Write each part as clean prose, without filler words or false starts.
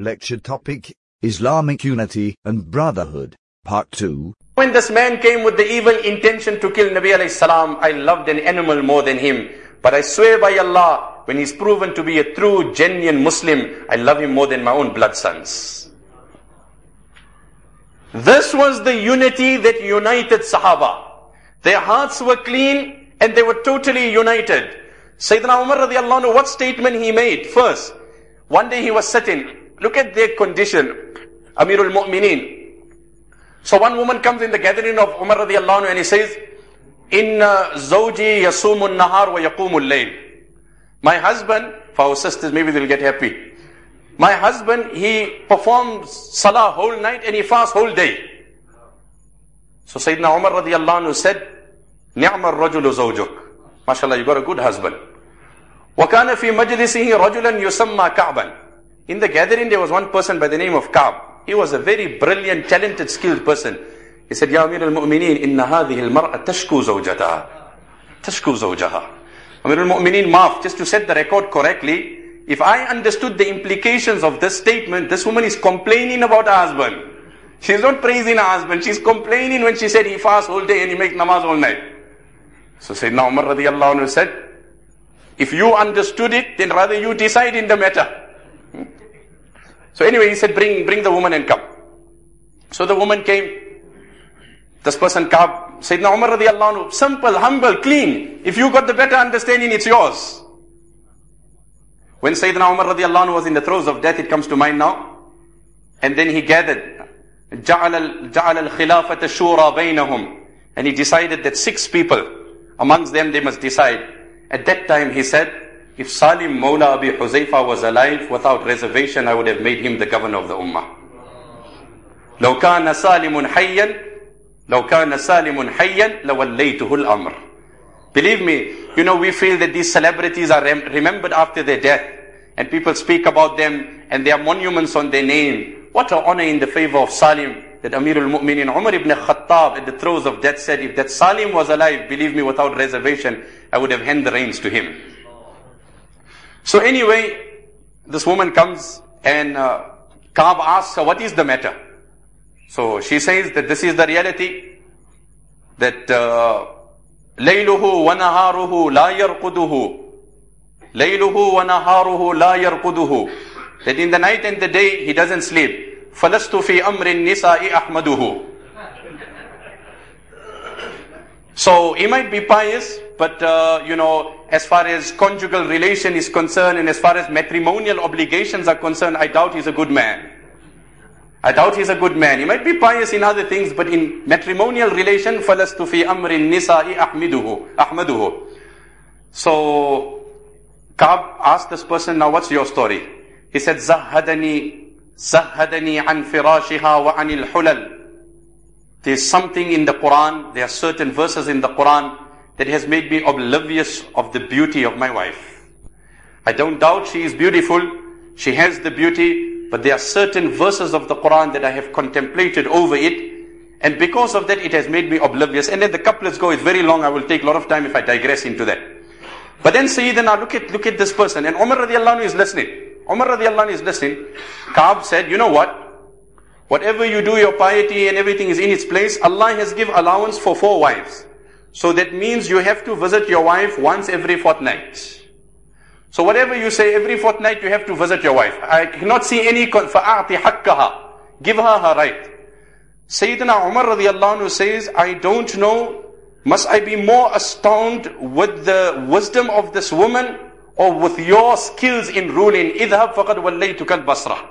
Lecture topic, Islamic Unity and Brotherhood, Part 2. When this man came with the evil intention to kill Nabi alayhi salam, I loved an animal more than him. But I swear by Allah, when he's proven to be a true, genuine Muslim, I love him more than my own blood sons. This was the unity that united Sahaba. Their hearts were clean and they were totally united. Sayyidina Umar radiallahu anhu, what statement he made? First, one day he was sitting. Look at their condition. Amirul Mu'mineen. So one woman comes in the gathering of Umar radiallahu anhu and he says, Inna zawji yasumun nahar wa yaqumul layl. My husband, for our sisters, maybe they'll get happy. My husband, he performs salah whole night and he fasts whole day. So Sayyidina Umar radiallahu anhu said, Ni'mar rajulu zawjuk. MashaAllah, you got a good husband. Wa kana fi majlisihi rajulan yusamma Ka'ban. In the gathering there was one person by the name of Ka'b. He was a very brilliant, talented, skilled person. He said, Ya Amir al-Mu'mineen, inna hadhihi al-mar'a tashku zawjataha. Tashku zawjaha. Amir al-Mu'mineen, maaf, just to set the record correctly, if I understood the implications of this statement, this woman is complaining about her husband. She's not praising her husband, she's complaining when she said he fasts all day and he makes namaz all night. So Sayyidina Umar radiallahu anhu said, if you understood it, then rather you decide in the matter. So anyway, he said, bring the woman and come. So the woman came. This person, Ka'b, Sayyidina Umar radiallahu anhu, simple, humble, clean. If you got the better understanding, it's yours. When Sayyidina Umar radiallahu anhu was in the throes of death, it comes to mind now. And then he gathered. جَعَلَ الْخِلَافَةَ الشُّورَى بَيْنَهُمْ. And he decided that 6 people, amongst them they must decide. At that time he said, if Salim Mawla Abi Huzaifa was alive, without reservation I would have made him the governor of the Ummah. لو كان سالم حيا لو كان سالم حيا لوليته الأمر. Believe me, we feel that these celebrities are remembered after their death. And people speak about them and there are monuments on their name. What an honor in the favor of Salim, that Amirul Mu'mineen Umar ibn Khattab at the throes of death said, if that Salim was alive, believe me, without reservation, I would have handed the reins to him. So anyway, this woman comes and Ka'b asks her, what is the matter? So she says that this is the reality, that layluhu wa naharuhu la yarquduhu. Layluhu wa naharuhu la yarquduhu. That in the night and the day he doesn't sleep. Falastu fi amrin nisa'i ahmaduhu. So he might be pious, but as far as conjugal relation is concerned and as far as matrimonial obligations are concerned, I doubt he's a good man. I doubt he's a good man. He might be pious in other things, but in matrimonial relation, falastu fi amrin nisa'i ahmaduhu. So Ka'b asked this person, now what's your story? He said, Zahhadani an firashiha wa anil hulal. There's something in the Quran, there are certain verses in the Quran that has made me oblivious of the beauty of my wife. I don't doubt she is beautiful, she has the beauty, but there are certain verses of the Quran that I have contemplated over it, and because of that it has made me oblivious. And then the couplets go, it's very long, I will take a lot of time if I digress into that. But then Sayyidina, look at this person, and Umar radiallahu anhu is listening. Umar radiallahu anhu is listening. Ka'b said, you know what? Whatever you do, your piety and everything is in its place. Allah has given allowance for 4 wives. So that means you have to visit your wife once every fortnight. So whatever you say, every fortnight you have to visit your wife. I cannot see any, فَأَعْطِ حَقَّهَا. Give her her right. Sayyidina Umar radiallahu anhu says, I don't know, must I be more astounded with the wisdom of this woman or with your skills in ruling? إِذْهَبْ فَقَدْ وَلَّيْتُكَ الْبَصْرَةِ.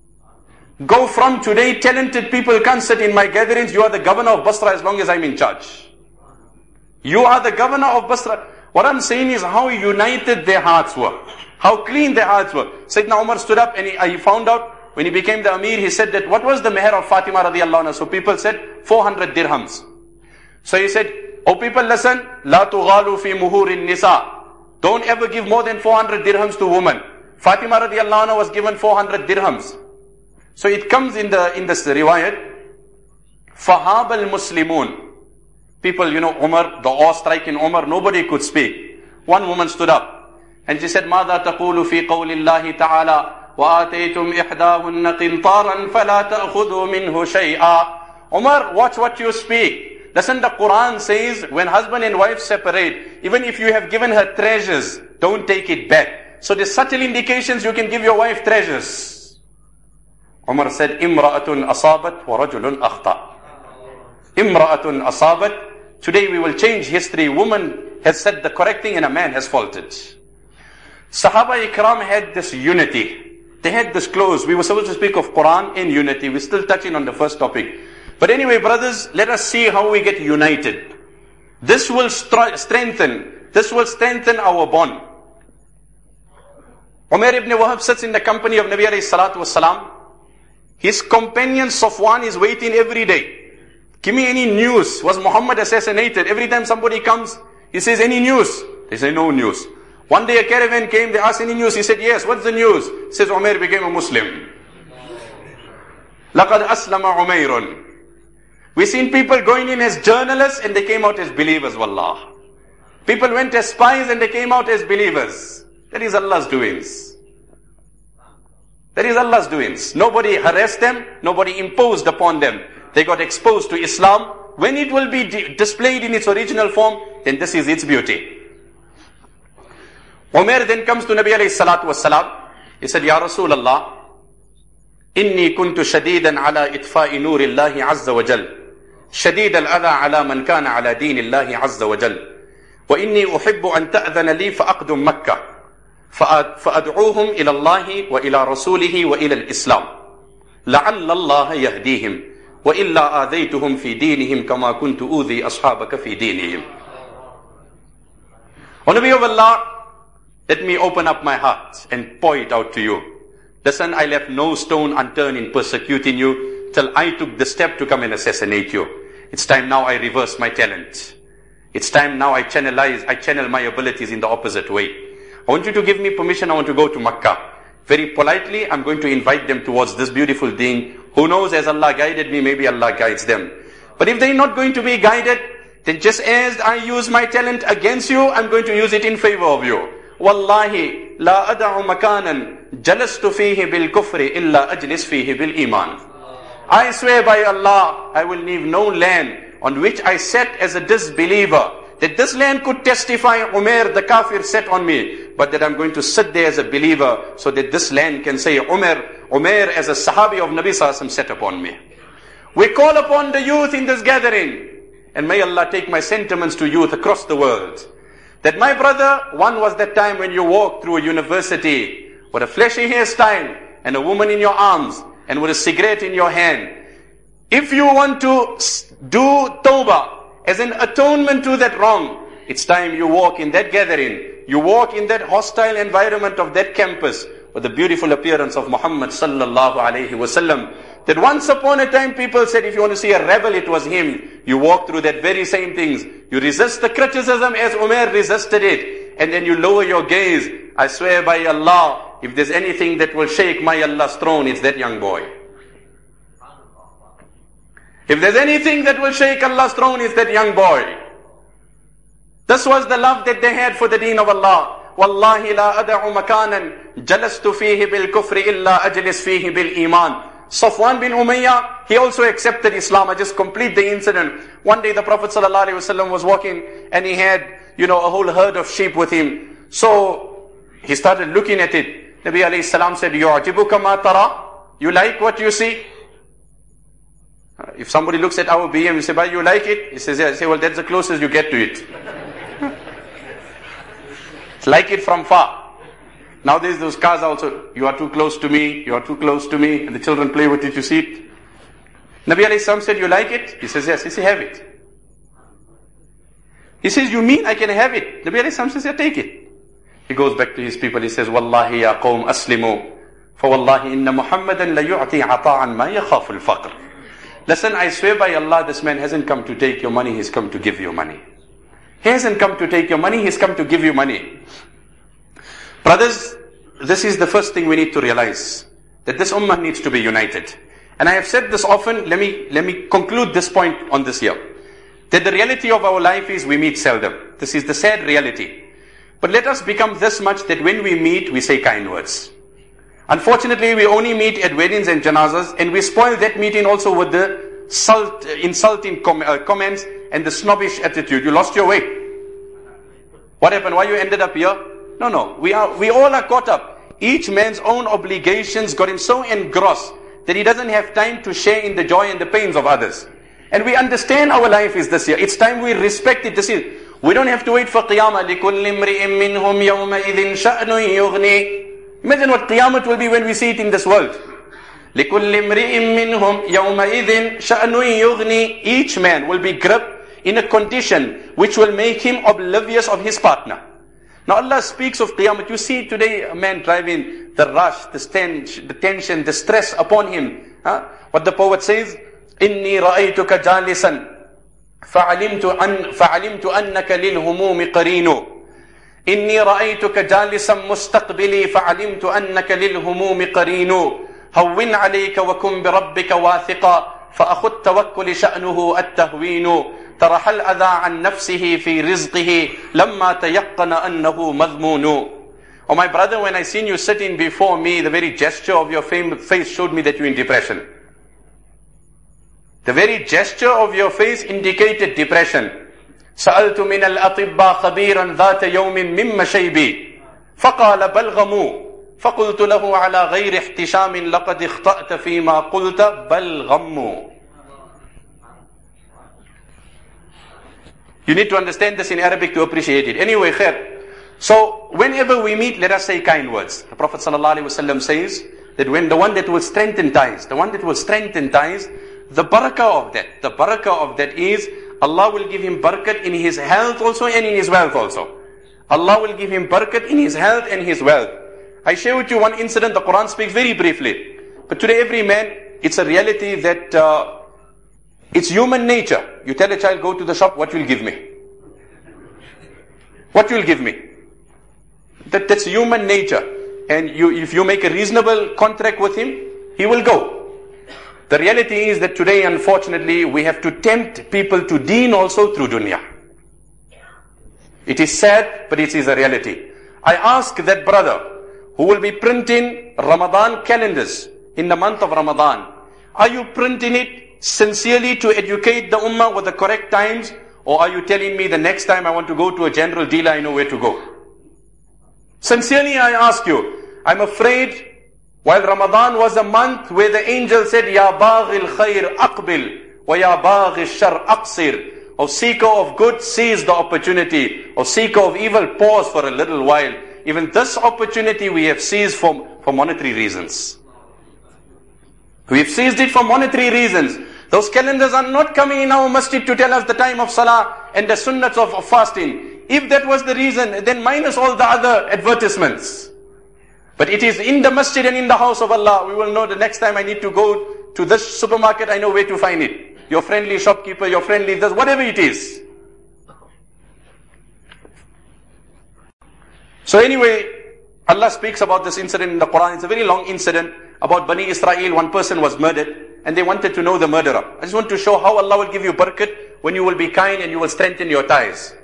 Go from today, talented people can't sit in my gatherings. You are the governor of Basra as long as I'm in charge. You are the governor of Basra. What I'm saying is how united their hearts were. How clean their hearts were. Sayyidina Umar stood up and he found out, when he became the Amir, he said that, what was the meher of Fatima radiallahu anha? So people said, 400 dirhams. So he said, oh people listen, La tughalu fi muhurin nisa. Don't ever give more than 400 dirhams to women. Fatima radiallahu anha was given 400 dirhams. So it comes in this riwayat, Fahab al-Muslimun. People, Umar, the awe striking Umar, nobody could speak. One woman stood up and she said, ماذا تقول في قول الله تعالى وآتيتم إحداهن قنطارا فلا تأخذوا منه شيئا. Umar, watch what you speak. Listen, the Quran says when husband and wife separate, even if you have given her treasures, don't take it back. So there's subtle indications you can give your wife treasures. Umar said, Imra'atun asabat wa rajulun akhta. Imra'atun asabat. Today we will change history. Woman has said the correct thing and a man has faulted. Sahaba Ikram had this unity. They had this close. We were supposed to speak of Quran in unity. We're still touching on the first topic. But anyway, brothers, let us see how we get united. This will strengthen our bond. Umar ibn Wahab sits in the company of Nabi alayhi salatu wasalam. His companion Safwan is waiting every day. Give me any news. Was Muhammad assassinated? Every time somebody comes, he says, any news? They say, no news. One day a caravan came, they asked, any news? He said, yes. What's the news? He says, Umar became a Muslim. لَقَدْ أَسْلَمَ عُمَيْرٌ. We've seen people going in as journalists and they came out as believers, wallah. People went as spies and they came out as believers. That is Allah's doings. That is Allah's doings. Nobody harassed them, nobody imposed upon them. They got exposed to Islam. When it will be displayed in its original form, then this is its beauty. Umar then comes to Nabi alayhi salatu wasalam. He said, Ya Rasulullah, إني كنت شديدا على إطفاء نور الله عز وجل شديد الأذى على من كان على دين الله عز وجل وإني أحب أن تأذن لي فأقدم مكة فأدعوهم إلى الله وإلى رسوله وإلى الإسلام لعل الله يهديهم وإلا آذيتهم في دينهم كما كنت أوذي أصحابك في دينهم. O Nabi of Allah, let me open up my heart and pour it out to you. Listen, I left no stone unturned in persecuting you till I took the step to come and assassinate you. It's time now I reverse my talent. It's time now I channel my abilities in the opposite way. I want you to give me permission, I want to go to Makkah. Very politely, I'm going to invite them towards this beautiful deen. Who knows, as Allah guided me, maybe Allah guides them. But if they're not going to be guided, then just as I use my talent against you, I'm going to use it in favor of you. Wallahi, la ada'u makanan jalastu fihi bil kufri illa ajlis fihi bil iman. I swear by Allah, I will leave no land on which I sat as a disbeliever, that this land could testify Umar the kafir sat on me, but that I'm going to sit there as a believer so that this land can say Umar as a sahabi of Nabi Sallallahu Alaihi Wasallam sat upon me. We call upon the youth in this gathering, and may Allah take my sentiments to youth across the world. That my brother, one was that time when you walked through a university with a fleshy hairstyle and a woman in your arms and with a cigarette in your hand. If you want to do tawbah as an atonement to that wrong, it's time you walk in that gathering. You walk in that hostile environment of that campus with the beautiful appearance of Muhammad sallallahu alayhi wasallam. That once upon a time people said, if you want to see a rebel, it was him. You walk through that very same things. You resist the criticism as Umar resisted it. And then you lower your gaze. I swear by Allah, if there's anything that will shake my Allah's throne, it's that young boy. If there's anything that will shake Allah's throne, it's that young boy. This was the love that they had for the deen of Allah. Wallahi la ada'u makanan jalastu fihi bil kufri illa ajlis fihi bil iman. Safwan bin Umayyah, he also accepted Islam. I just complete the incident. One day the Prophet ﷺ was walking and he had, a whole herd of sheep with him. So he started looking at it. Nabi alayhi salam said, Yu'jibuka ma tara? You like what you see? If somebody looks at our BM, you say, "Bhai, you like it?" He says, "Yeah." I say, "Well, that's the closest you get to it." It's like it from far. Nowadays those cars also, you are too close to me, you are too close to me, and the children play with it, you see it. Nabi alayhi salam said, "You like it?" He says, "Yes." He says, "Have it." He says, "You mean I can have it?" Nabi alayhi salam says, "Yeah, take it." He goes back to his people, he says, "Wallahi ya qawm aslimu, fa wallahi inna Muhammadan la yu'ti ata'an ma yakhafu al-faqr." Listen, I swear by Allah, this man hasn't come to take your money, he's come to give you money. He hasn't come to take your money, he's come to give you money. Brothers, this is the first thing we need to realize, that this ummah needs to be united. And I have said this often, let me conclude this point on this here. That the reality of our life is we meet seldom. This is the sad reality. But let us become this much that when we meet, we say kind words. Unfortunately, we only meet at weddings and janazas, and we spoil that meeting also with the insulting comments and the snobbish attitude. You lost your way. What happened? Why you ended up here? No. We all are caught up. Each man's own obligations got him so engrossed that he doesn't have time to share in the joy and the pains of others. And we understand our life is this year. It's time we respect it this year. We don't have to wait for Qiyamah. لِكُلِّ امْرِئٍ مِّنْهُمْ يَوْمَئِذٍ شَأْنٌ يُغْنِي. Imagine what Qiyamah will be when we see it in this world. لِكُلِّ امْرِئٍ مِّنْهُمْ يَوْمَئِذٍ شَأْنٌ يُغْنِي. Each man will be gripped in a condition which will make him oblivious of his partner. Now Allah speaks of Qiyamah. You see today a man driving, the rush, the stench, the tension, the stress upon him. What the poet says, إِنِّي رَأَيْتُكَ جَالِسًا فَعَلِمْتُ أَنَّكَ لِلْهُمُومِ قَرِينُ إِنِّي رَأَيْتُكَ جَالِسًا مُسْتَقْبِلِي فَعَلِمْتُ أَنَّكَ لِلْهُمُومِ قَرِينُ هَوِّنْ عَلَيْكَ وَكُنْ بِرَبِّكَ وَاثِقًا فَأَخُ التَّوَكُّلِ شَأْنُهُ التَّهْوِينُ ترح الأذى عن نفسه في رزقه لما تيقن أنه مذمون. Oh my brother, when I seen you sitting before me, the very gesture of your face showed me that you're in depression. The very gesture of your face indicated depression. سألت من الأطباء خبيرا ذات يوم من مشيبي فقال بلغموا فقلت له على غير احتشام لقد اخطأت فيما قلت بلغموا. You need to understand this in Arabic to appreciate it. Anyway, khair. So, whenever we meet, let us say kind words. The Prophet ﷺ says that when the one that will strengthen ties, the barakah of that is, Allah will give him barakat in his health also and in his wealth also. Allah will give him barakat in his health and his wealth. I share with you one incident, the Quran speaks very briefly. But today every man, it's a reality that it's human nature. You tell a child, go to the shop, what will give me? What will give me? That's human nature. And if you make a reasonable contract with him, he will go. The reality is that today, unfortunately, we have to tempt people to deen also through dunya. It is sad, but it is a reality. I ask that brother who will be printing Ramadan calendars in the month of Ramadan, are you printing it sincerely to educate the ummah with the correct times, or are you telling me the next time I want to go to a general dealer, I know where to go? Sincerely I ask you, I'm afraid while Ramadan was a month where the angel said, Ya baghil khair aqbil, wa ya baghil shar aqsir. O seeker of good, seize the opportunity. O seeker of evil, pause for a little while. Even this opportunity we have seized for monetary reasons. We've seized it for monetary reasons. Those calendars are not coming in our masjid to tell us the time of salah and the sunnats of fasting. If that was the reason, then minus all the other advertisements. But it is in the masjid and in the house of Allah. We will know the next time I need to go to this supermarket, I know where to find it. Your friendly shopkeeper, your friendly this, whatever it is. So anyway, Allah speaks about this incident in the Quran. It's a very long incident about Bani Israel. One person was murdered and they wanted to know the murderer. I just want to show how Allah will give you barakat when you will be kind and you will strengthen your ties.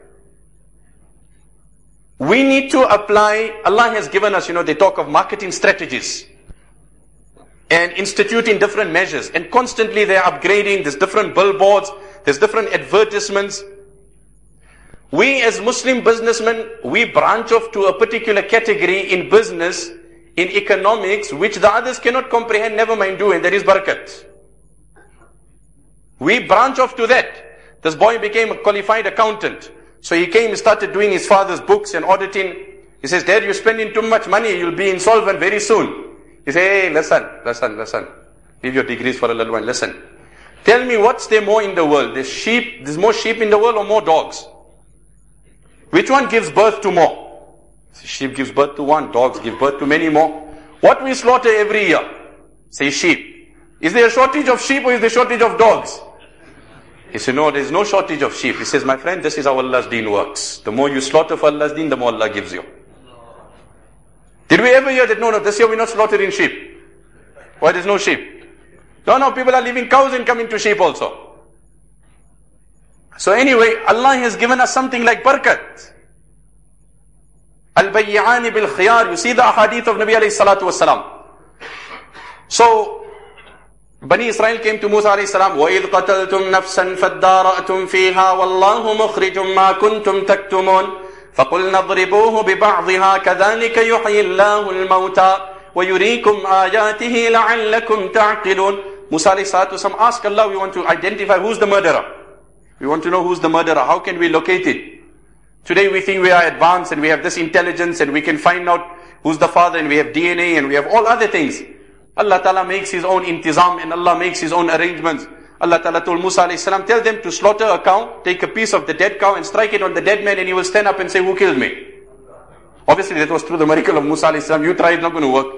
We need to apply, Allah has given us, they talk of marketing strategies and instituting different measures, and constantly they are upgrading. There's different billboards, there's different advertisements. We as Muslim businessmen, we branch off to a particular category in business, in economics, which the others cannot comprehend, never mind do, and that is barakat. We branch off to that. This boy became a qualified accountant. So he came and started doing his father's books and auditing. He says, Dad, you're spending too much money, you'll be insolvent very soon. He says, hey, listen. Leave your degrees for a little while, listen. Tell me, what's there more in the world? There's more sheep in the world or more dogs? Which one gives birth to more? Sheep gives birth to one, dogs give birth to many more. What we slaughter every year? Say sheep. Is there a shortage of sheep or is there a shortage of dogs? He said, no, there is no shortage of sheep. He says, my friend, this is how Allah's deen works. The more you slaughter for Allah's deen, the more Allah gives you. Did we ever hear that, no, this year we're not slaughtering sheep? Why there's no sheep? No, people are leaving cows and coming to sheep also. So anyway, Allah has given us something like barakat. Al-bayyani bil-khiyar. You see the ahadith of Nabi alayhi salatu wasalam. So, Bani Israel came to Musa alayhi salam, وَإِذْ قَتَلْتُمْ نَفْسًا فَادَّارَأْتُمْ فِيهَا وَاللَّهُ مُخْرِجٌ مَا كُنْتُمْ تَكْتُمُونَ فَقُلْنَا اضْرِبُوهُ بِبَعْضِهَا كَذَلِكَ يُحْيِي اللَّهُ الْمَوْتَى وَيُرِيكُمْ آيَاتِهِ لَعَلَّكُمْ تَعْقِلُونَ. Musa alayhi salatu ask Allah, we want to identify who's the murderer. We want to know who's the murderer. How can we locate it? Today we think we are advanced and we have this intelligence and we can find out who's the father and we have DNA and we have all other things. Allah Ta'ala makes His own intizam and Allah makes His own arrangements. Allah Ta'ala told Musa alayhi salam, tell them to slaughter a cow, take a piece of the dead cow and strike it on the dead man and he will stand up and say, who killed me? Obviously that was through the miracle of Musa alayhi salam. You try, it's not going to work.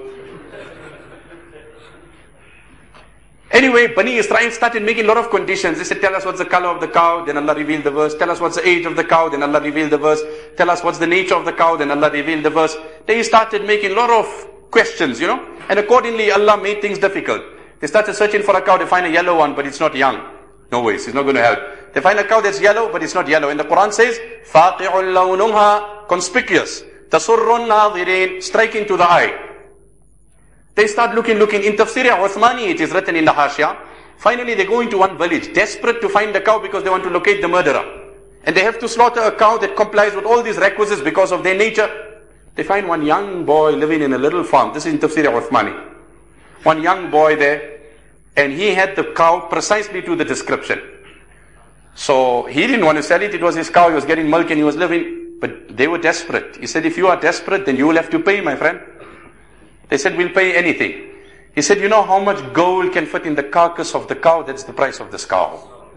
Anyway, Bani Israel started making a lot of conditions. They said, tell us what's the color of the cow, then Allah revealed the verse. Tell us what's the age of the cow, then Allah revealed the verse. Tell us what's the nature of the cow, then Allah revealed the verse. They started making a lot of questions, and accordingly Allah made things difficult. They started searching for a cow, they find a yellow one, but it's not young. No ways, it's not going to help. They find a cow that's yellow, but it's not yellow. And the Quran says, فَاقِعُ اللَّوْنُهَا, conspicuous, تَصُرُّ النَّاظِرِينَ, striking to the eye. They start looking. In Tafsir Uthmani, it is written in the Hashia. Finally, they go into one village, desperate to find the cow because they want to locate the murderer. And they have to slaughter a cow that complies with all these requisites because of their nature. They find one young boy living in a little farm. This is in Tafsir Uthmani. One young boy there, and he had the cow precisely to the description. So he didn't want to sell it. It was his cow. He was getting milk and he was living. But they were desperate. He said, if you are desperate, then you will have to pay, my friend. They said, we'll pay anything. He said, you know how much gold can fit in the carcass of the cow? That's the price of this cow.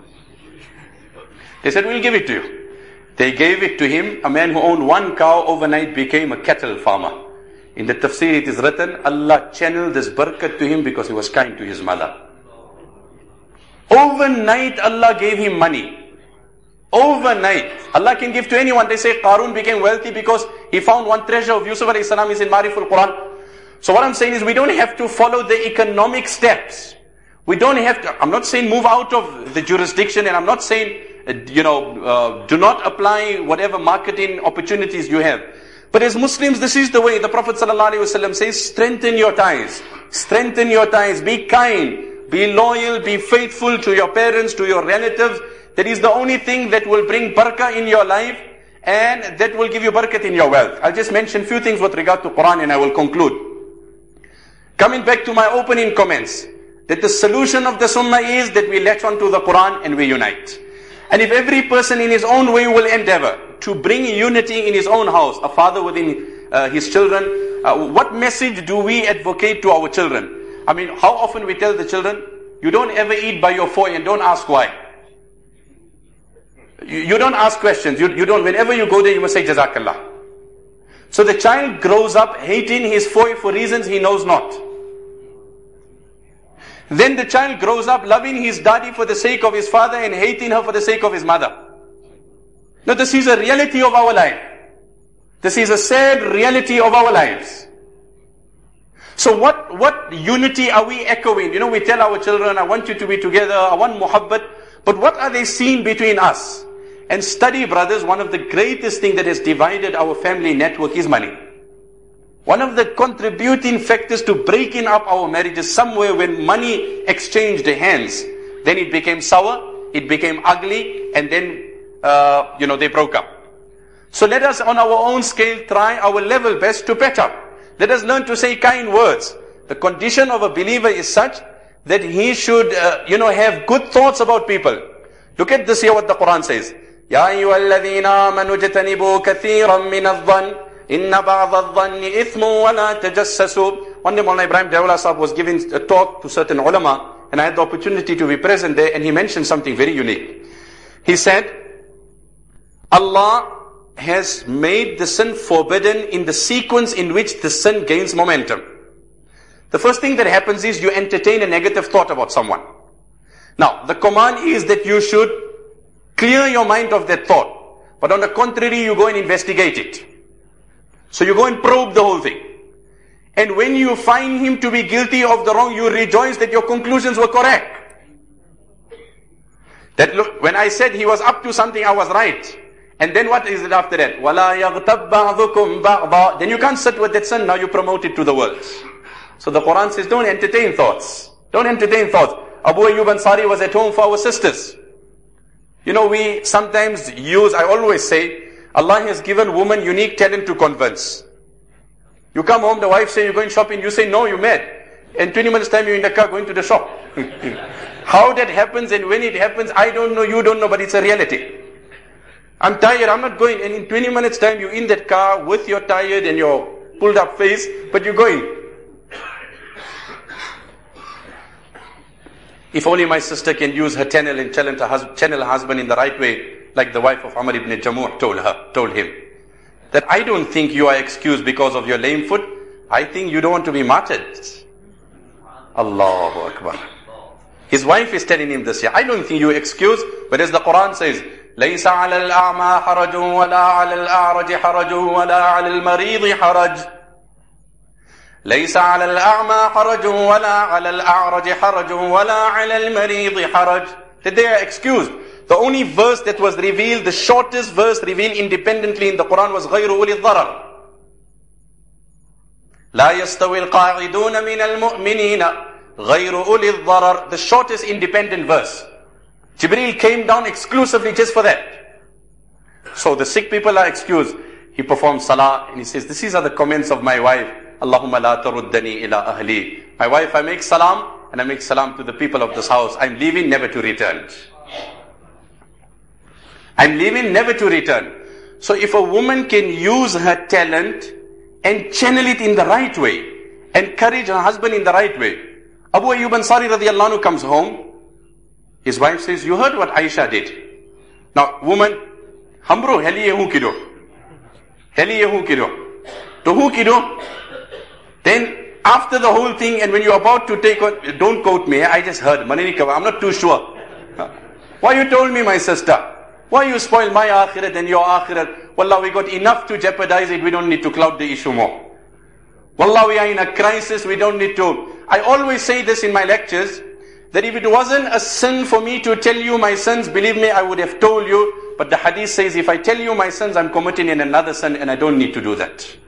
They said, we'll give it to you. They gave it to him. A man who owned one cow overnight became a cattle farmer. In the tafsir it is written, Allah channeled this barakat to him because he was kind to his mother. Overnight Allah gave him money. Overnight. Allah can give to anyone. They say Qarun became wealthy because he found one treasure of Yusuf alayhi salam is in Mariful Quran. So what I'm saying is we don't have to follow the economic steps. We don't have to, I'm not saying move out of the jurisdiction, and I'm not saying, do not apply whatever marketing opportunities you have. But as Muslims, this is the way. The Prophet ﷺ says, strengthen your ties. Strengthen your ties. Be kind. Be loyal. Be faithful to your parents, to your relatives. That is the only thing that will bring barakah in your life and that will give you barakat in your wealth. I'll just mention a few things with regard to Quran and I will conclude. Coming back to my opening comments, that the solution of the Sunnah is that we latch on to the Quran and we unite. And if every person in his own way will endeavor to bring unity in his own house, a father within his children, what message do we advocate to our children? I mean, how often we tell the children, you don't ever eat by your fork and don't ask why. You don't ask questions. You don't, whenever you go there, you must say Jazakallah. So the child grows up hating his fork for reasons he knows not. Then the child grows up loving his daddy for the sake of his father and hating her for the sake of his mother. Now this is a reality of our life. This is a sad reality of our lives. So what unity are we echoing? We tell our children, I want you to be together, I want muhabbat. But what are they seeing between us? And study, brothers, one of the greatest things that has divided our family network is money. One of the contributing factors to breaking up our marriages somewhere when money exchanged hands, then it became sour, it became ugly, and then, they broke up. So let us on our own scale try our level best to patch up. Let us learn to say kind words. The condition of a believer is such that he should, have good thoughts about people. Look at this here what the Quran says. Ya ayyuhalladhina amanu jatanibu kathiran min adh-dhann. Inna ba'dha adh-dhanni ithmu wa la tajassasu. One day Maulana Ibrahim Dawla Sahib was giving a talk to certain ulama, and I had the opportunity to be present there, and he mentioned something very unique. He said, Allah has made the sin forbidden in the sequence in which the sin gains momentum. The first thing that happens is you entertain a negative thought about someone. Now, the command is that you should clear your mind of that thought. But on the contrary, you go and investigate it. So you go and probe the whole thing. And when you find him to be guilty of the wrong, you rejoice that your conclusions were correct. That look, when I said he was up to something, I was right. And then what is it after that? وَلَا يَغْتَبْ بَعْضُكُمْ بَعْضًا. Then you can't sit with that sin, now you promote it to the world. So the Quran says, don't entertain thoughts. Don't entertain thoughts. Abu Ayyub Ansari was at home for our sisters. You know, we sometimes use, I always say, Allah has given women unique talent to convince. You come home, the wife says, you're going shopping, you say, no, you're mad. And 20 minutes time, you're in the car going to the shop. How that happens and when it happens, I don't know, you don't know, but it's a reality. I'm tired, I'm not going. And in 20 minutes time, you're in that car with your tired and your pulled up face, but you're going. If only my sister can use her channel and channel her husband in the right way, like the wife of Amr ibn Jamuh told him. That I don't think you are excused because of your lame foot. I think you don't want to be martyred. Allahu Akbar. His wife is telling him this. I don't think you are excused. But as the Quran says, لَيْسَ عَلَى الْأَعْمَى حَرَجٌ وَلَا عَلَى الْأَعْرَجِ حَرَجٌ وَلَا عَلَى الْمَرِيضِ حَرَجٌ لَيْسَ عَلَى الْأَعْمَى حَرَجٌ وَلَا عَلَى الْأَعْرَجِ حَرَجٌ وَلَا عَلَى الْمَرِيضِ حَرَجٌ. That they are excused. The only verse that was revealed, the shortest verse revealed independently in the Quran was غَيْرُ أُولِي الضَّرَرِ. لا يستوي القاعدون من المؤمنين غير أولي الضرر. The shortest independent verse. Jibreel came down exclusively just for that. So the sick people are excused. He performs salah and he says, these are the comments of my wife. Allahumma la taruddani ila ahli. My wife, I make salam and I make salam to the people of this house. I'm leaving never to return. I'm leaving never to return. So if a woman can use her talent and channel it in the right way, encourage her husband in the right way. Abu Ayyub Ansari radiallahu anhu comes home. His wife says, you heard what Aisha did. Now, woman, hambro, heli yehu kido. Heli yehu kido. To hu kido. Then, after the whole thing, and when you're about to take on, don't quote me, I just heard, I'm not too sure. Why you told me, my sister? Why you spoil my akhirat and your akhirat? Wallah, we got enough to jeopardize it, we don't need to cloud the issue more. Wallah, we are in a crisis, we don't need to. I always say this in my lectures, that if it wasn't a sin for me to tell you my sins, believe me, I would have told you. But the hadith says, if I tell you my sins, I'm committing in another sin and I don't need to do that.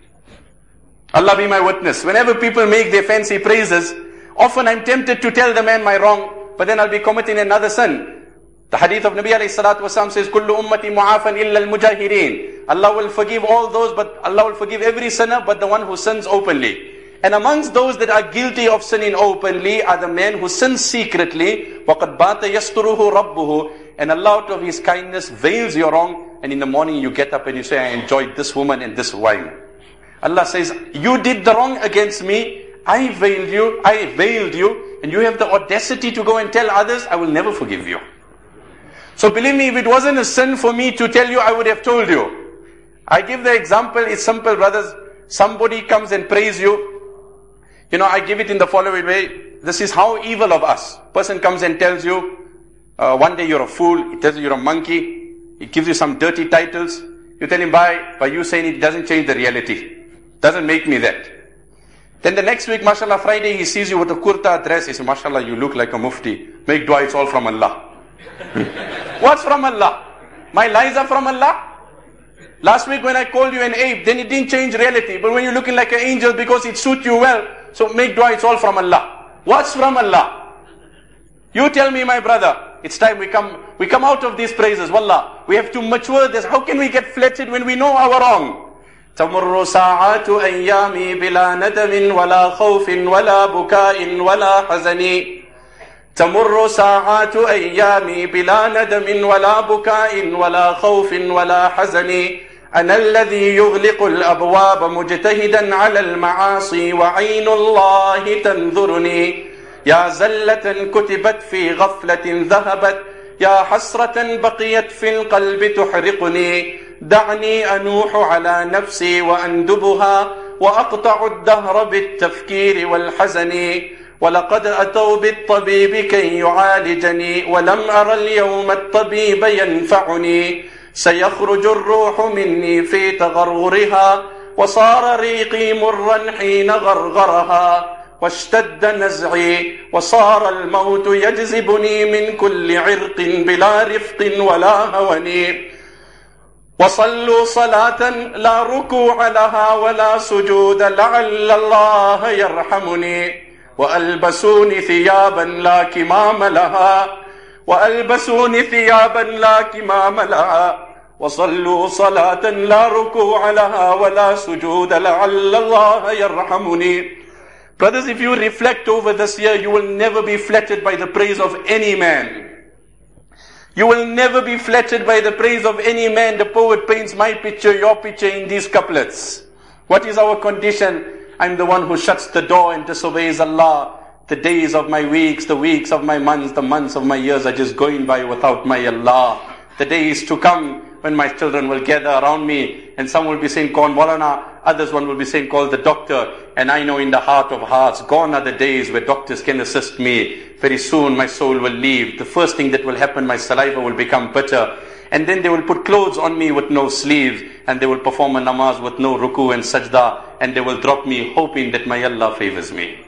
Allah be my witness. Whenever people make their fancy praises, often I'm tempted to tell the man my wrong, but then I'll be committing another sin. The hadith of Nabi alayhi salatu wasalam says, Kullu ummati mu'afan illa al-mujahireen. Allah will forgive all those, but Allah will forgive every sinner, but the one who sins openly. And amongst those that are guilty of sinning openly are the men who sin secretly. وَقَدْ بَاتَ يَسْتُرُهُ رَبُّهُ. And Allah out of His kindness veils your wrong, and in the morning you get up and you say, I enjoyed this woman and this wine. Allah says, you did the wrong against me, I veiled you, and you have the audacity to go and tell others, I will never forgive you. So believe me, if it wasn't a sin for me to tell you, I would have told you. I give the example, it's simple, brothers. Somebody comes and praise you. You know, I give it in the following way. This is how evil of us. Person comes and tells you, one day you're a fool, he tells you you're a monkey, he gives you some dirty titles. You tell him, by you saying it doesn't change the reality. Doesn't make me that. Then the next week, mashallah, Friday, he sees you with a kurta dress. He says, mashallah, you look like a mufti. Make dua, it's all from Allah. What's from Allah? My lies are from Allah? Last week when I called you an ape, then it didn't change reality. But when you're looking like an angel because it suits you well, so make dua, it's all from Allah. What's from Allah? You tell me, my brother, it's time we come out of these praises. Wallah, we have to mature this. How can we get flattered when we know our wrong? تمر ساعات أيامي بلا ندم ولا خوف ولا بكاء ولا حزن تمر ساعات أيامي بلا ندم ولا بكاء ولا خوف ولا حزن أنا الذي يغلق الأبواب مجتهدا على المعاصي وعين الله تنظرني يا زلة كتبت في غفلة ذهبت يا حسرة بقيت في القلب تحرقني دعني أنوح على نفسي وأندبها وأقطع الدهر بالتفكير والحزن ولقد أتوا بالطبيب كي يعالجني ولم أرى اليوم الطبيب ينفعني سيخرج الروح مني في تغرغرها وصار ريقي مرا حين غرغرها واشتد نزعي وصار الموت يجذبني من كل عرق بلا رفق ولا هوني وَصَلُّوا صَلَاةً لَا رُكُوعَ لَهَا وَلَا سُجُودَ لَعَلَّ اللَّهَ يَرْحَمُنِي وَأَلْبَسُونِ ثِيَابًا لَا كِمَامَ لَهَا وَأَلْبَسُونِ ثِيَابًا لَا كِمَامَ لَهَا وَصَلُّوا صَلَاةً لَا رُكُوعَ لَهَا وَلَا سُجُودَ لَعَلَّ اللَّهَ يَرْحَمُنِي. Brothers, if you reflect over this year, you will never be flattered by the praise of any man. You will never be flattered by the praise of any man. The poet paints my picture, your picture in these couplets. What is our condition? I'm the one who shuts the door and disobeys Allah. The days of my weeks, the weeks of my months, the months of my years are just going by without my Allah. The days to come when my children will gather around me and some will be saying, call Maulana, others one will be saying, call the doctor. And I know in the heart of hearts, gone are the days where doctors can assist me. Very soon my soul will leave. The first thing that will happen, my saliva will become bitter. And then they will put clothes on me with no sleeves. And they will perform a namaz with no ruku and sajda. And they will drop me hoping that my Allah favors me.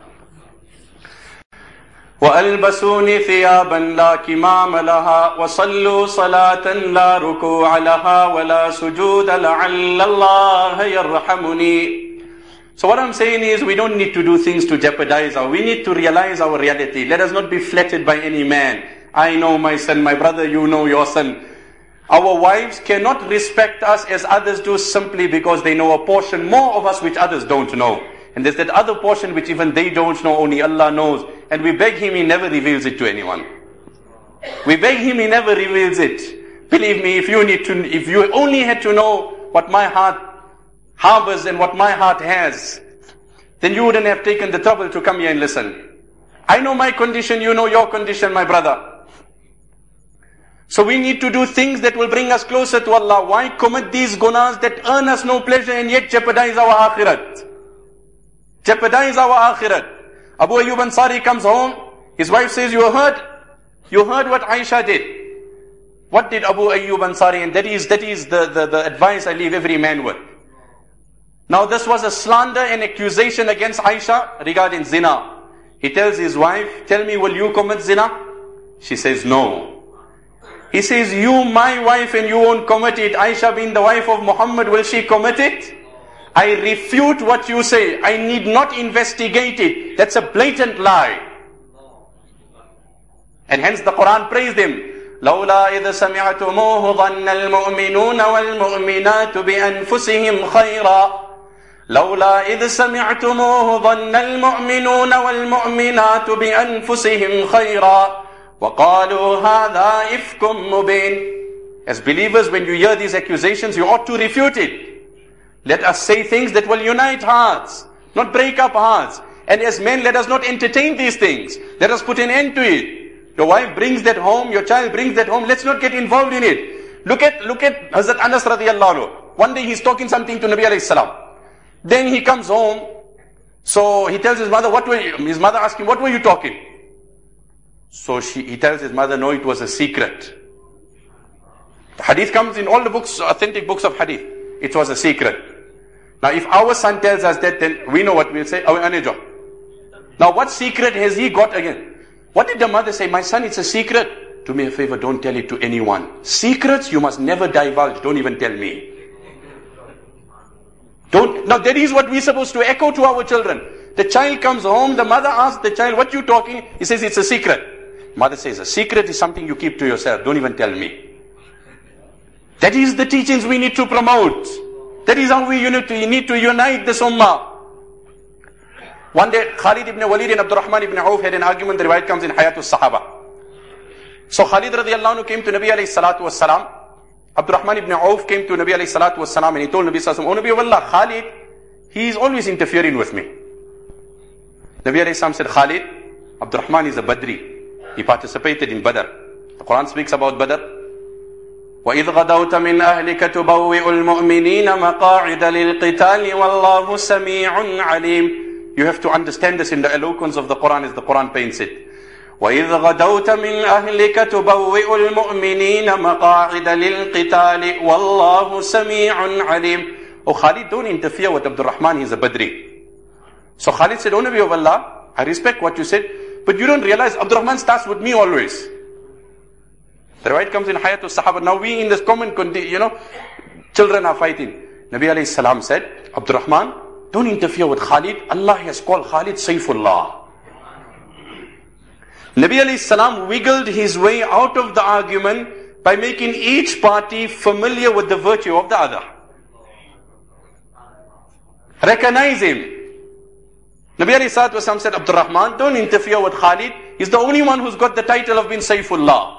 وَأَلْبَسُونِ ثِيَابًا لَا كِمَامَ لَهَا وَصَلُّوا صَلَاةً لَا رُكُوعَ لَهَا وَلَا سُجُودَ لَعَلَّ اللَّهَ يَرْحَمُنِي. So what I'm saying is, we don't need to do things to jeopardize we need to realize our reality. Let us not be flattered by any man. I know my son, my brother, you know your son. Our wives cannot respect us as others do simply because they know a portion more of us which others don't know. And there's that other portion which even they don't know, only Allah knows. And we beg Him, He never reveals it to anyone. We beg Him, He never reveals it. Believe me, if you only had to know what my heart harbors and what my heart has, then you wouldn't have taken the trouble to come here and listen. I know my condition, you know your condition, my brother. So we need to do things that will bring us closer to Allah. Why commit these gunas that earn us no pleasure and yet jeopardize our akhirat? Jeopardize our akhirat. Abu Ayyub Ansari comes home. His wife says, you heard what Aisha did. What did Abu Ayyub Ansari? And that is the advice I leave every man with. Now this was a slander and accusation against Aisha regarding zina. He tells his wife, tell me, will you commit zina? She says, no. He says, you, my wife, and you won't commit it. Aisha being the wife of Muhammad, will she commit it? I refute what you say. I need not investigate it. That's a blatant lie. And hence the Quran praised him. لولا إذ سمعتموه ظن المؤمنون والمؤمنات بأنفسهم خيرا لولا إذ سمعتموه ظن المؤمنون والمؤمنات بأنفسهم خيرا وقالوا هذا إفك مبين. As believers, when you hear these accusations, you ought to refute it. Let us say things that will unite hearts, not break up hearts. And as men, let us not entertain these things. Let us put an end to it. Your wife brings that home, your child brings that home, let's not get involved in it. Look at Hazrat Anas radiallahu anhu. One day he's talking something to Nabi alayhi salam. Then he comes home, so he tells his mother, his mother asks him, what were you talking? So he tells his mother, no, it was a secret. The hadith comes in all the books, authentic books of hadith. It was a secret. Now if our son tells us that, then we know what we'll say. Now what secret has he got again? What did the mother say? My son, it's a secret. Do me a favor, don't tell it to anyone. Secrets you must never divulge. Don't even tell me. Now that is what we're supposed to echo to our children. The child comes home, the mother asks the child, what you talking? He says, it's a secret. Mother says, a secret is something you keep to yourself. Don't even tell me. That is the teachings we need to promote. That is how we need to unite this ummah. One day, Khalid ibn Walid and Abdurrahman ibn Auf had an argument. The riwayat comes in Hayatul Sahaba. So Khalid radiallahu anhu came to Nabi alayhi salatu wassalam. Abdurrahman ibn Auf came to Nabi alayhi salatu wassalam and he told Nabi sallallahu alayhi wa sallam, oh Nabi of Allah, Khalid, he is always interfering with me. Nabi alayhi salam said, Khalid, Abdurrahman is a Badri. He participated in Badr. The Quran speaks about Badr. وَإِذْ غَدَوْتَ مِنْ أَهْلِكَ تُبَوِّئُ الْمُؤْمِنِينَ مَقَاعِدَ لِلْقِتَالِ وَاللَّهُ سَمِيعٌ عَلِيمٌ. You have to understand this in the eloquence of the Quran as the Quran paints it. وَإِذْ غَدَوْتَ مِنْ أَهْلِكَ تُبَوِّئُ الْمُؤْمِنِينَ مَقَاعِدَ لِلْقِتَالِ وَاللَّهُ سَمِيعٌ عَلِيمٌ. Oh Khalid, don't interfere with Abdul Rahman, he's a Badri. So Khalid said, oh Nabi of Allah, I respect what you said, but you don't realize Abdul Rahman starts with me always. The riwayat comes in Hayatul Sahaba. Now we in this common, children are fighting. Nabi alayhi salam said, Abdurrahman, don't interfere with Khalid. Allah has called Khalid Saifullah. Nabi alayhi salam wiggled his way out of the argument by making each party familiar with the virtue of the other. Recognize him. Nabi alayhi wasallam said, Abdurrahman, don't interfere with Khalid. He's the only one who's got the title of being Saifullah.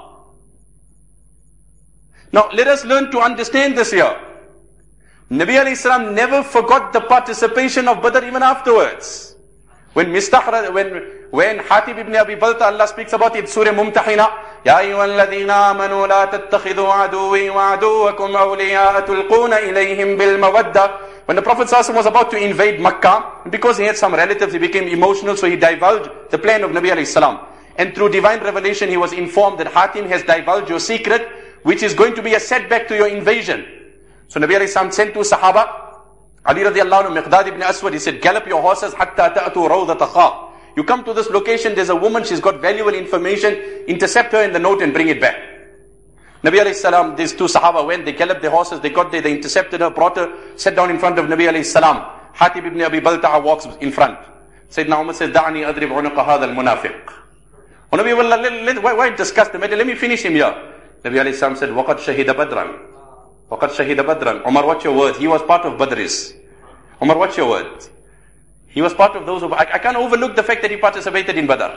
Now let us learn to understand this here. Nabi alayhi salam never forgot the participation of Badr even afterwards. When Hatib ibn Abi Balta, Allah speaks about it, Surah Mumtahina, Ya ayyuhalladhina amanu la tattakhidhu aduwwi wa aduwwakum awliya'a tulquna ilayhim bil mawadda. When the Prophet ﷺ was about to invade Makkah, because he had some relatives, he became emotional, so he divulged the plan of Nabi alayhi salam. And through divine revelation, he was informed that Hatim has divulged your secret, which is going to be a setback to your invasion. So Nabi alayhi salam sent to Sahaba, Ali radiallahu anhu, Miqdad ibn Aswad, he said, gallop your horses, hatta ta'atu rawdat akha. You come to this location, there's a woman, she's got valuable information, intercept her in the note and bring it back. Nabi alayhi salam, these two Sahaba went, they galloped their horses, they got there, they intercepted her, brought her, sat down in front of Nabi alayhi salam. Hatib ibn Abi Balta'a walks in front. Sayyidina Umar says, Da'ani adrib unuqa hadha al-munafiq. Oh Nabi, why discuss the matter? Let me finish him here. Nabi alayhi salam said, waqad shahida badran. Waqad shahida badran. Umar, what's your word? He was part of Badris. Umar, what's your word? He was part of those who... I can't overlook the fact that he participated in Badr.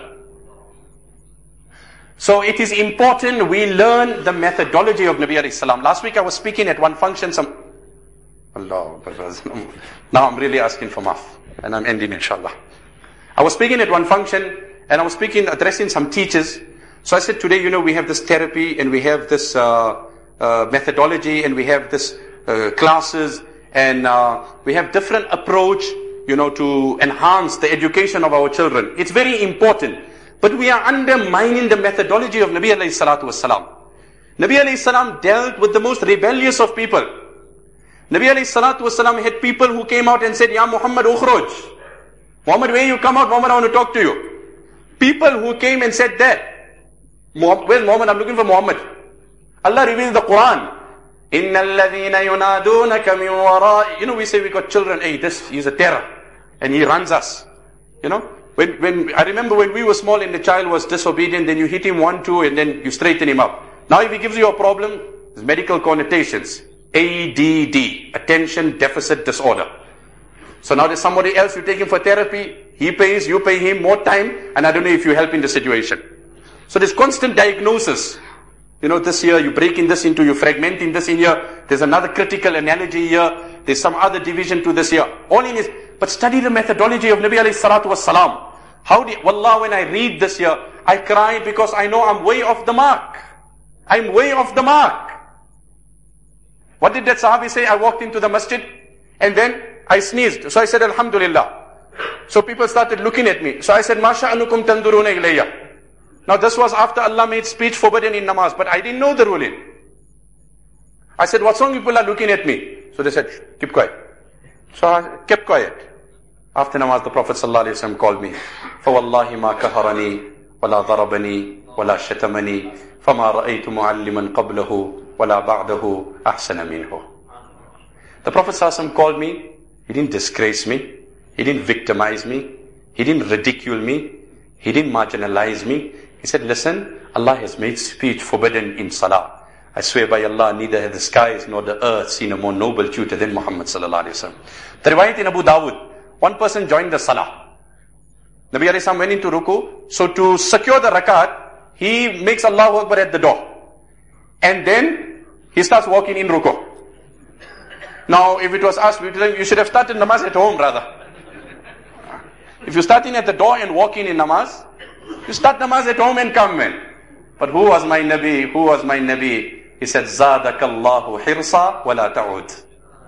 So it is important we learn the methodology of Nabi alayhi salam. Last week I was speaking at one function, now I'm really asking for maaf. And I'm ending inshallah. I was speaking at one function and I was addressing some teachers. So I said, today, we have this therapy and we have this methodology and we have this classes and we have different approach, to enhance the education of our children. It's very important. But we are undermining the methodology of Nabi alayhi salatu wasalam. Nabi alayhi salam dealt with the most rebellious of people. Nabi alayhi salatu wasalam had people who came out and said, Ya Muhammad ukhruj. Muhammad, where you come out? Muhammad, I want to talk to you. People who came and said that. Where's Muhammad? I'm looking for Muhammad. Allah reveals the Quran. Inna alladhina yunadunaka min wara'i. We say we got children. Hey, he's a terror. And he runs us. When I remember when we were small and the child was disobedient, then you hit him 1, 2, and then you straighten him up. Now if he gives you a problem, there's medical connotations. ADD, attention deficit disorder. So now there's somebody else, you take him for therapy, he pays, you pay him more time, and I don't know if you help in the situation. So there's constant diagnosis. This here, you breaking this into, you fragmenting this in here, there's another critical analogy here, there's some other division to this here. All in is, but study the methodology of Nabi alayhi salatu wassalam. Wallah, when I read this here, I cry because I know I'm way off the mark. I'm way off the mark. What did that Sahabi say? I walked into the masjid and then I sneezed. So I said, Alhamdulillah. So people started looking at me. So I said, Ma sha'anukum tanduruna ilayya. Now this was after Allah made speech forbidden in namaz, but I didn't know the ruling. I said, what wrong, people are looking at me? So they said, keep quiet. So I kept quiet. After namaz, the Prophet ﷺ called me. فَوَاللَّهِ مَا كَهَرَنِي وَلَا ضَرَبَنِي وَلَا شَتَمَنِي فَمَا رَأَيْتُ مُعَلِّمًا قَبْلَهُ وَلَا بَعْدَهُ أَحْسَنَ مِنْهُ. The Prophet ﷺ called me. He didn't disgrace me. He didn't victimize me. He didn't ridicule me. He didn't marginalize me. He said, listen, Allah has made speech forbidden in salah. I swear by Allah, neither have the skies nor the earth seen a more noble tutor than Muhammad sallallahu alaihi wasallam. The riwayat in Abu Dawud, one person joined the salah. Nabi alayhi salam went into ruku. So to secure the rakat, he makes Allahu Akbar at the door. And then he starts walking in ruku. Now, if it was us, you should have started namaz at home, brother. If you're starting at the door and walking in namaz, you start namaz at home and come in. But who was my Nabi? Who was my Nabi? He said, Zadakallahu hirsa wa la ta'ud.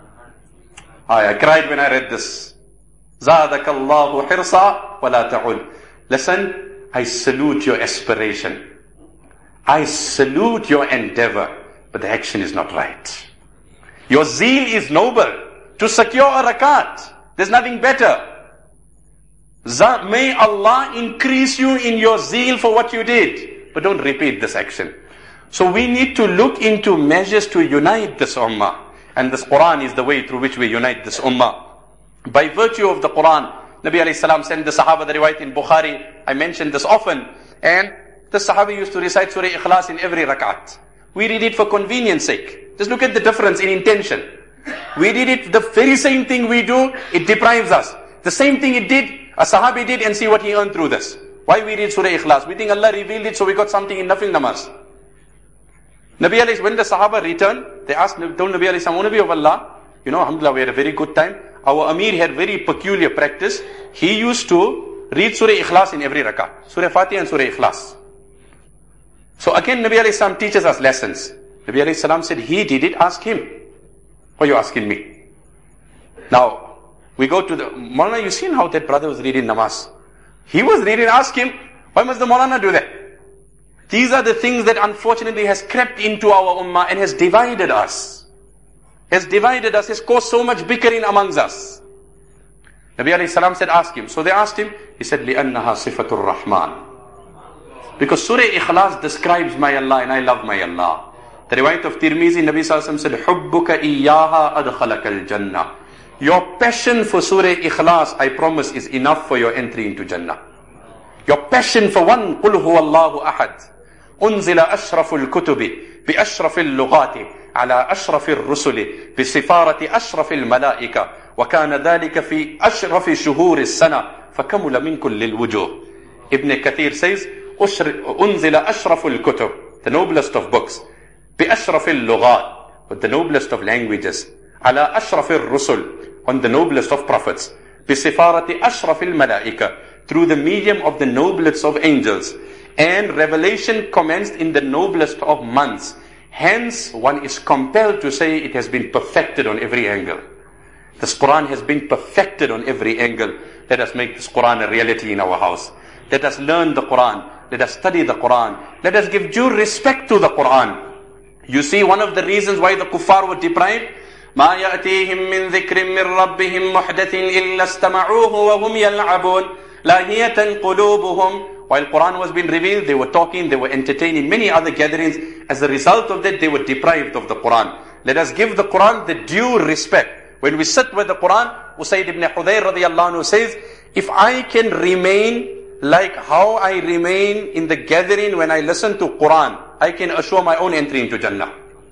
I cried when I read this. Zadakallahu hirsa wa la ta'ud. Listen, I salute your aspiration. I salute your endeavor, but the action is not right. Your zeal is noble. To secure a rakat, there's nothing better. May Allah increase you in your zeal for what you did. But don't repeat this action. So we need to look into measures to unite this ummah. And this Quran is the way through which we unite this ummah. By virtue of the Quran, Nabi alayhi salam sent the Sahaba, the riwayat in Bukhari, I mentioned this often, and the Sahaba used to recite Surah Ikhlas in every rak'at. We read it for convenience sake. Just look at the difference in intention. We did it, the very same thing we do, it deprives us. The same thing it did, a Sahabi did, and see what he earned through this. Why we read Surah Ikhlas? We think Allah revealed it so we got something in Nafil namaz. Nabi alayhi, when the Sahaba returned, they asked, told Nabi alayhi, O Nabi of Allah, alhamdulillah, we had a very good time. Our Amir had very peculiar practice. He used to read Surah Ikhlas in every rak'ah. Surah Fatiha and Surah Ikhlas. So again, Nabi alayhi salam teaches us lessons. Nabi alayhi salam said, he did it, ask him. Why are you asking me? Now, we go to the, Maulana, you seen how that brother was reading namaz? He was reading, ask him, why must the Maulana do that? These are the things that unfortunately has crept into our ummah and has divided us. Has caused so much bickering amongst us. Nabi alayhi salam said, ask him. So they asked him, he said, لِأَنَّهَا صِفَةُ الرَّحْمَنِ. Because Surah Ikhlas describes my Allah and I love my Allah. The riwayat of Tirmizi, Nabi sallallahu alayhi wa sallam said, حُبُّكَ إِيَّاهَا أَدْخَلَكَ الْجَنَّةِ. Your passion for Surah Ikhlas, I promise, is enough for your entry into Jannah. Your passion for one, قُلْ هُوَ اللَّهُ أَحَدٌ. أنزل أشرف الكتب بأشرف اللغات على أشرف الرسل بسفارة أشرف الملائكة وكان ذلك في أشرف شهور السنة فكمل من كل الوجوه. Ibn Kathir says, أنزل أشرف الكتب, the noblest of books, بأشرف اللغات, with the noblest of languages, على أشرف الرسل, on the noblest of prophets, بسفارة أشرف الملائكة, through the medium of the noblest of angels. And revelation commenced in the noblest of months. Hence, one is compelled to say it has been perfected on every angle. This Quran has been perfected on every angle. Let us make this Quran a reality in our house. Let us learn the Quran. Let us study the Quran. Let us give due respect to the Quran. You see, one of the reasons why the kuffar were deprived, مَا يَأْتِيهِم مِّن ذِكْرٍ مِّن رَبِّهِم مُحْدَثٍ إِلَّا اسْتَمَعُوهُ وَهُمْ يَلْعَبُونَ لَاهِيَةً قُلُوبُهُمْ. While Quran was being revealed, they were talking, they were entertaining many other gatherings. As a result of that, they were deprived of the Quran. Let us give the Quran the due respect. When we sit with the Quran, Usayd ibn Hudayr radiyallahu anhu says, if I can remain like how I remain in the gathering when I listen to Quran, I can assure my own entry into Jannah.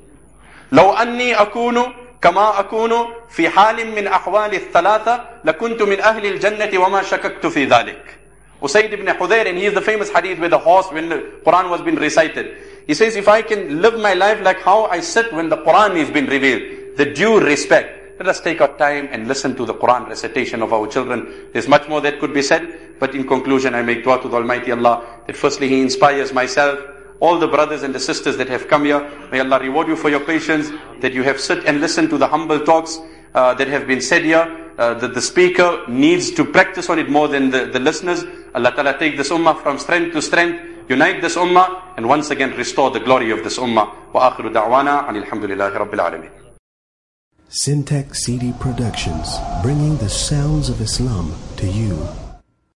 لو أني أكون كما أكون في حال من أحوال الثلاثة لكنت من أهل الجنة وما شككت في ذلك. Usayd ibn Hudayr, and he is the famous hadith with the horse when the Quran was being recited. He says, if I can live my life like how I sit when the Quran is being revealed, the due respect, let us take our time and listen to the Quran recitation of our children. There's much more that could be said, but in conclusion, I make dua to the Almighty Allah that firstly He inspires myself, all the brothers and the sisters that have come here. May Allah reward you for your patience, that you have sit and listened to the humble talks that have been said here. That the speaker needs to practice on it more than the listeners. Allah Ta'ala take this ummah from strength to strength, unite this ummah, and once again restore the glory of this ummah. Wa akhiru da'wana anil hamdulillahi rabbil alameen. Syntax CD Productions, bringing the sounds of Islam to you.